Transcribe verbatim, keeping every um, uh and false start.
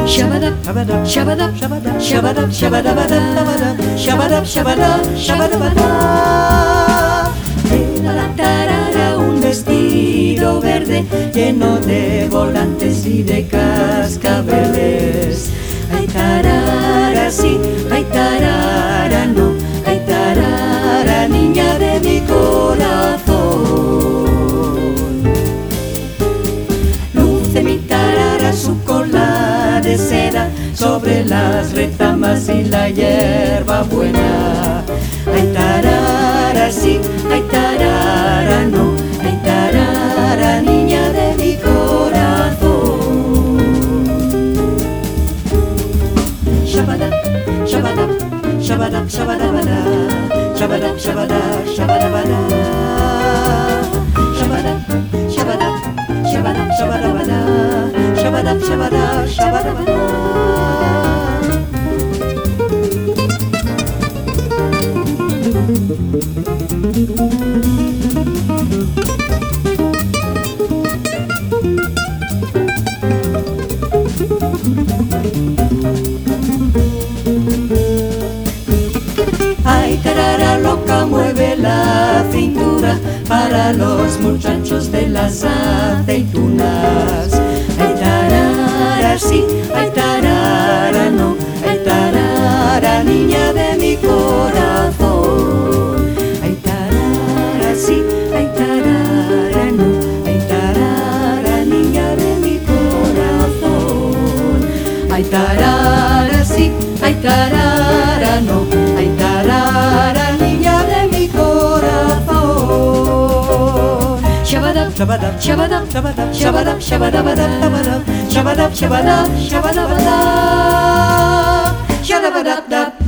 Shabadab, shabadab, shabadab, shabadab, shabadabadab, shabadab, shabadab, shabadabadab. Era la tarara un vestido verde lleno de volantes y de cascabeles. Ay tarara sí, ay tarara no, ay tarara niña de mi corazón. Luce mi tarara su cola de seda sobre las retamas y la hierba buena. Ay tarara sí, ay tarara no, ay tarara niña de mi corazón. Shabadab, shabadab, shabadab, shabadabadab, shabadab, shabadab, shabadabadab, shabadab, shabadab, shabadab, shabadabadab, shabadab, shabadab, shabadabadab. Ay, tarara loca, mueve la cintura para los muchachos de las aceitunas. Ay, tarara sí, ay, tarara no, ay, tarara niña de mi corazón. Ay, tarara sí, ay, tarara no, ay, tarara niña de mi corazón. Ay, tarara sí, ay, tarara no, ay, tarara niña de mi corazón. Shabadab, shabadab, shabadab, shabadab, shabadab, shabadabadab, shabadab, shabadab, shabadab, shabadabadab, shabadabadab.